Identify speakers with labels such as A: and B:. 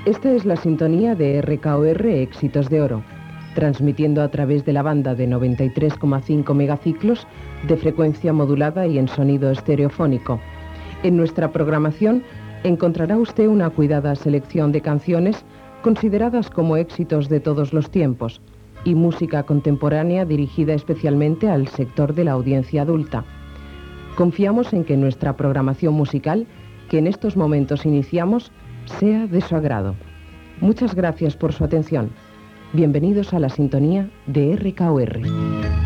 A: Esta es la sintonía de RKOR Éxitos de Oro, transmitiendo a través de la banda de 93,5 megaciclos de frecuencia modulada y en sonido estereofónico. En nuestra programación encontrará usted una cuidada selección de canciones consideradas como éxitos de todos los tiempos y música contemporánea dirigida especialmente al sector de la audiencia adulta. Confiamos en que nuestra programación musical, que en estos momentos iniciamos, sea de su agrado. Muchas gracias por su atención. Bienvenidos a la sintonía de RKOR.